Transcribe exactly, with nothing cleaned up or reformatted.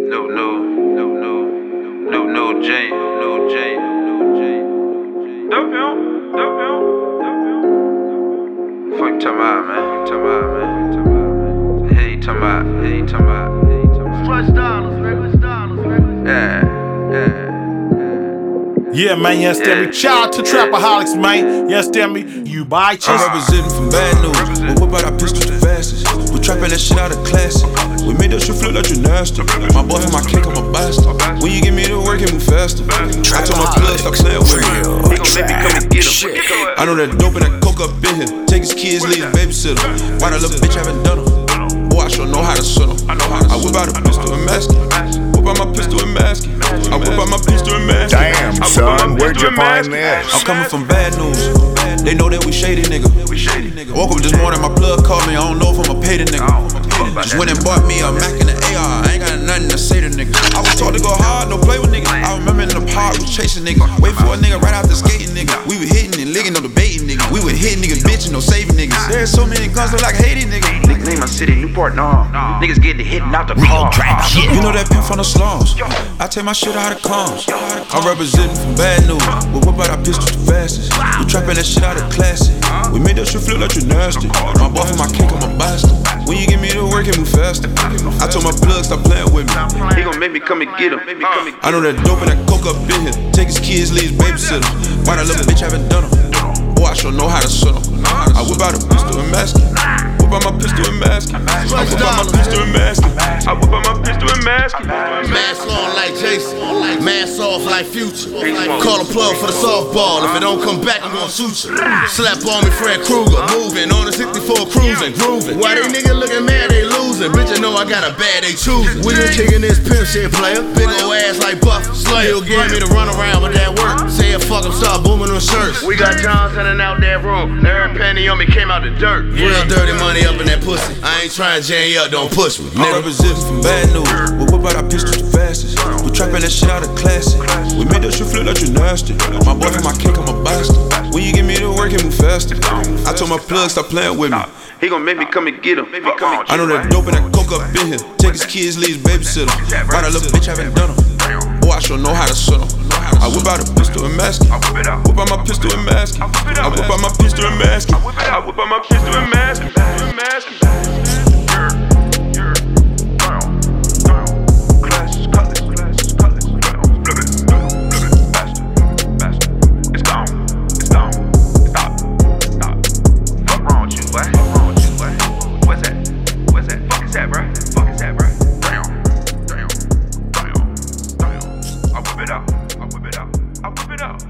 No, no, no, no, no, no, Jane, no, Jane, no, Jane. Dope him, dope him, dope him. Fuck you talking about, man? Talking about, man? Talking about, man? Hey, talking about, hey, talking about, hey, talking about. Stretch dollars, regular dollars, regular. Yeah, yeah. Yeah, man, you understand me? Shout out to Trapaholics, man. You understand me? You buy cheese. I'm representing from bad news. But what about our pistols the fastest? We trapping that shit out of classic. We made that shit flip like you nasty. My boy for my cake, I'm a bastard. When you get me to work, it move faster. I told my blood, stop playing with me. He gon' make me come and get him. I know that dope and that coke up in here. Take his kids, leave his babysitter. Why that little bitch haven't done him? Boy, I sure know how to swim him. I whip out a pistol and mask it. Whip out my pistol and mask it. I whip out my pistol and mask it. Damn, son, where'd you find this? I'm coming from bad news. They know that we shady, nigga. Woke up this morning, my plug called me. I don't know if I'ma pay the nigga. Just went and bought me a Mac and an A R. I ain't got nothing to say to nigga. I was taught to go hard, don't play with niggas. I remember in the park, we chasing niggas. Wait for a nigga right out the skating nigga. We were hitting and licking, no debating nigga. We were hitting niggas, bitching, no saving niggas. There's so many guns, look like hating niggas. Name my city, Newport, no. Niggas getting hitting out the car. You know that pimp from the slums. I take my shit out of cons. I'm representing from bad news. But what about our pistols the fastest? We trapping that shit out of classic. We made that shit flip like you nasty. My boy for my cake, I'm a bastard. When you get me to work, it move faster. I told my plug, stop playing with me. He gon' make me come and get him. I know that dope and that coke up in here. Take his kids, leave his babysitter. Why that little bitch haven't done him? Boy, I sure know how to swim him. I whip out a pistol and mask it. Whip out my pistol and mask it. I whip out my pistol and mask it. I whip out my pistol and mask it. Mask on like Jason, mask off like Future. Call a plug for the softball. If it don't come back, I'm gonna shoot you. Slap on me, Fred Krueger. Moving on the sixty-four cruising, grooving. Why they niggas looking mad, they losing. Bitch, I know I got a bad, they choosing. We been kicking this pimp shit, player. Big ol' ass like Buff Slayer. He'll give me to run around with that work. Say it, fuck him, start booming on shirts. We got John sending out that room. Every penny on me came out the dirt. Real dirty money up in that pussy. I ain't trying to jam you up, don't push me. I'm representing from bad news. But what about our pistols the fastest? We trapping that shit out of classic. We made that shit flip like you nasty. My boy for my cake, I'm a bastard. When you get me to work, it move faster. I told my plug, stop playing with me. He gon' make me come and get him. I know that dope and that coke up in here. Take his kids, leave his babysitter. Why that little bitch haven't done him? Boy, I sure know how to swim him. I whip out a pistol and mask it. Whip out my pistol and mask it. I whip out my pistol and mask it. I whip out my pistol and mask it. I whip it out, I whip it out, I whip it out.